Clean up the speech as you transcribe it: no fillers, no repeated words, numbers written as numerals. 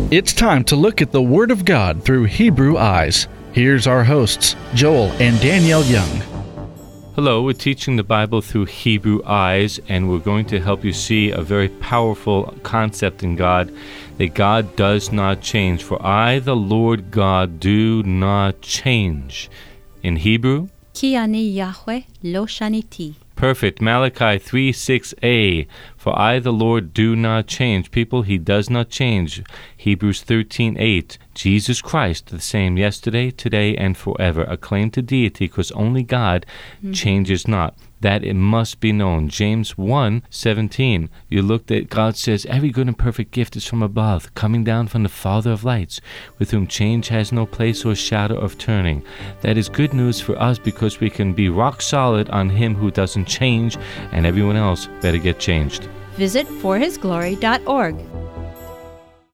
It's time to look at the Word of God through Hebrew eyes. Here's our hosts, Joel and Danielle Young. Hello, we're teaching the Bible through Hebrew eyes, and we're going to help you see a very powerful concept in God, that God does not change. For I, the Lord God, do not change. In Hebrew, Ki ani Yahweh lo shaniti. Perfect. Malachi 3:6a. For I, the Lord, do not change. People, He does not change. Hebrews 13:8. Jesus Christ, the same yesterday, today, and forever. A claim to deity, because only God changes not. That it must be known. James 1:17. You looked at, God says, every good and perfect gift is from above, coming down from the Father of lights, with whom change has no place or shadow of turning. That is good news for us, because we can be rock solid on Him who doesn't change, and everyone else better get changed. Visit forhisglory.org.